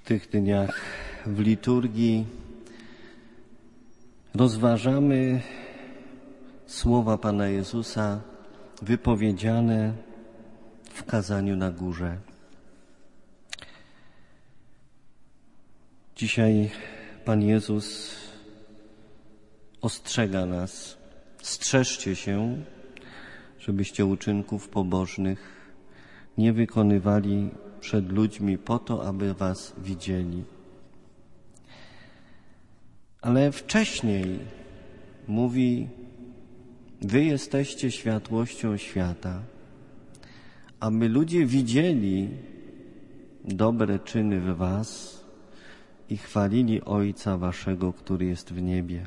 tych dniach w liturgii rozważamy słowa Pana Jezusa wypowiedziane w kazaniu na górze. Dzisiaj Pan Jezus ostrzega nas: strzeżcie się, żebyście uczynków pobożnych nie wykonywali przed ludźmi po to, aby was widzieli. Ale wcześniej mówi: wy jesteście światłością świata, aby ludzie widzieli dobre czyny w was i chwalili Ojca waszego, który jest w niebie.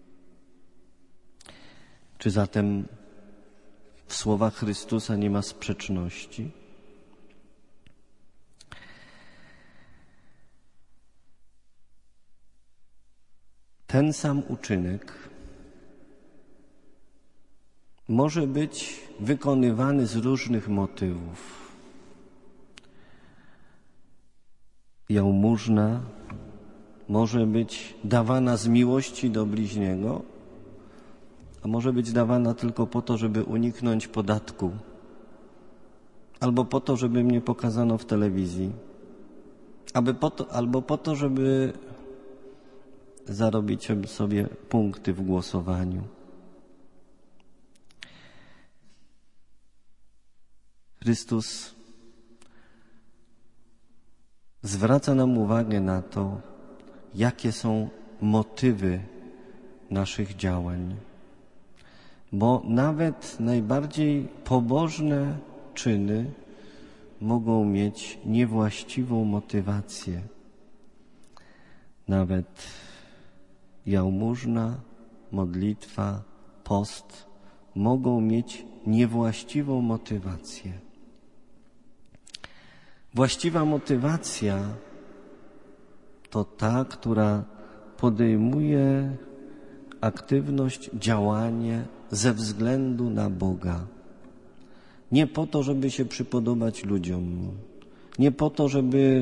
Czy zatem w słowach Chrystusa nie ma sprzeczności? Ten sam uczynek może być wykonywany z różnych motywów. Jałmużna może być dawana z miłości do bliźniego, a może być dawana tylko po to, żeby uniknąć podatku, albo po to, żeby mnie pokazano w telewizji, albo po to, żeby zarobić sobie punkty w głosowaniu. Chrystus zwraca nam uwagę na to, jakie są motywy naszych działań. Bo nawet najbardziej pobożne czyny mogą mieć niewłaściwą motywację. Nawet jałmużna, modlitwa, post mogą mieć niewłaściwą motywację. Właściwa motywacja to ta, która podejmuje aktywność, działanie ze względu na Boga. Nie po to, żeby się przypodobać ludziom. Nie po to, żeby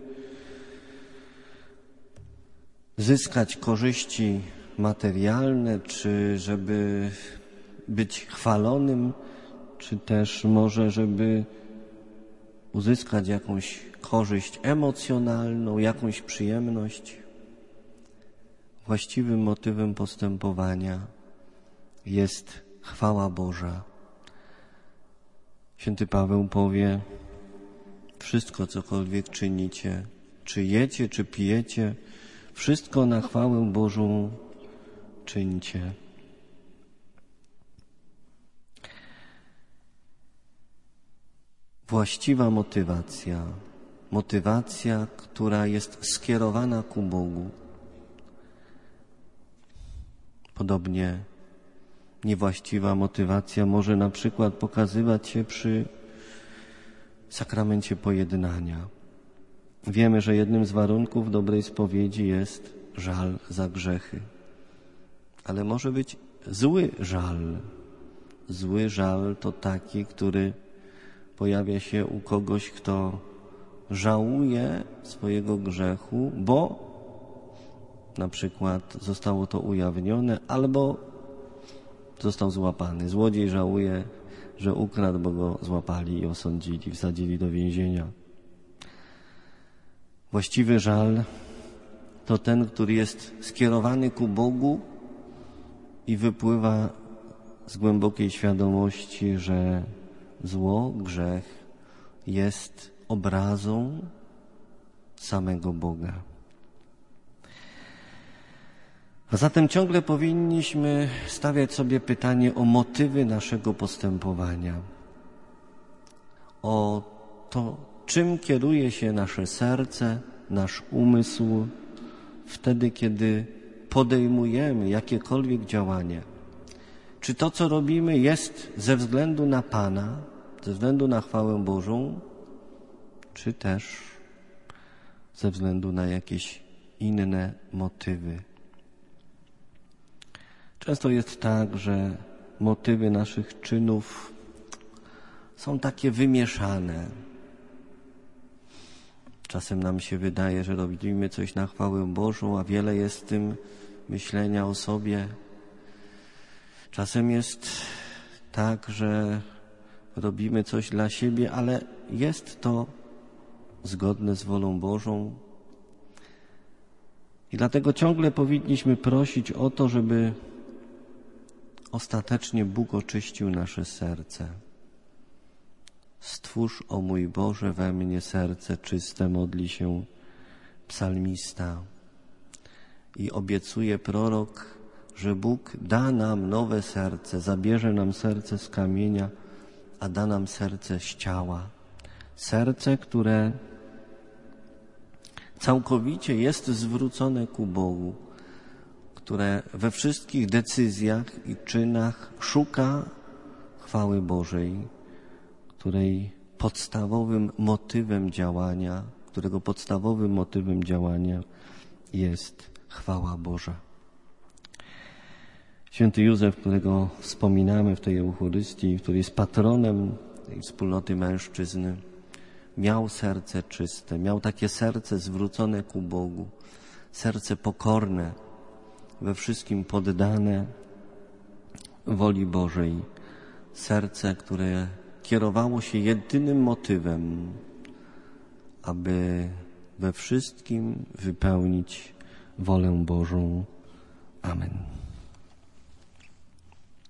zyskać korzyści materialne, czy żeby być chwalonym, czy też może, żeby uzyskać jakąś korzyść emocjonalną, jakąś przyjemność. Właściwym motywem postępowania jest chwała Boża. Święty Paweł powie: wszystko, cokolwiek czynicie, czy jecie, czy pijecie, wszystko na chwałę Bożą czyńcie. Właściwa motywacja, która jest skierowana ku Bogu. Podobnie niewłaściwa motywacja może na przykład pokazywać się przy sakramencie pojednania. Wiemy, że jednym z warunków dobrej spowiedzi jest żal za grzechy. Ale może być zły żal. Zły żal to taki, który pojawia się u kogoś, kto żałuje swojego grzechu, bo na przykład zostało to ujawnione, albo został złapany. Złodziej żałuje, że ukradł, bo go złapali i osądzili, wsadzili do więzienia. Właściwy żal to ten, który jest skierowany ku Bogu i wypływa z głębokiej świadomości, że zło, grzech jest obrazą samego Boga. A zatem ciągle powinniśmy stawiać sobie pytanie o motywy naszego postępowania. O to, czym kieruje się nasze serce, nasz umysł wtedy, kiedy podejmujemy jakiekolwiek działanie. Czy to, co robimy, jest ze względu na Pana, ze względu na chwałę Bożą, czy też ze względu na jakieś inne motywy. Często jest tak, że motywy naszych czynów są takie wymieszane. Czasem nam się wydaje, że robimy coś na chwałę Bożą, a wiele jest w tym myślenia o sobie. Czasem jest tak, że robimy coś dla siebie, ale jest to zgodne z wolą Bożą. I dlatego ciągle powinniśmy prosić o to, żeby ostatecznie Bóg oczyścił nasze serce. Stwórz, o mój Boże, we mnie serce czyste, modli się psalmista. I obiecuje prorok, że Bóg da nam nowe serce, zabierze nam serce z kamienia, a da nam serce z ciała. Serce, które całkowicie jest zwrócone ku Bogu, które we wszystkich decyzjach i czynach szuka chwały Bożej, którego podstawowym motywem działania jest chwała Boża. Święty Józef, którego wspominamy w tej Eucharystii, który jest patronem tej wspólnoty mężczyzn, miał serce czyste, miał takie serce zwrócone ku Bogu, serce pokorne, we wszystkim poddane woli Bożej, serce, które kierowało się jedynym motywem, aby we wszystkim wypełnić wolę Bożą. Amen.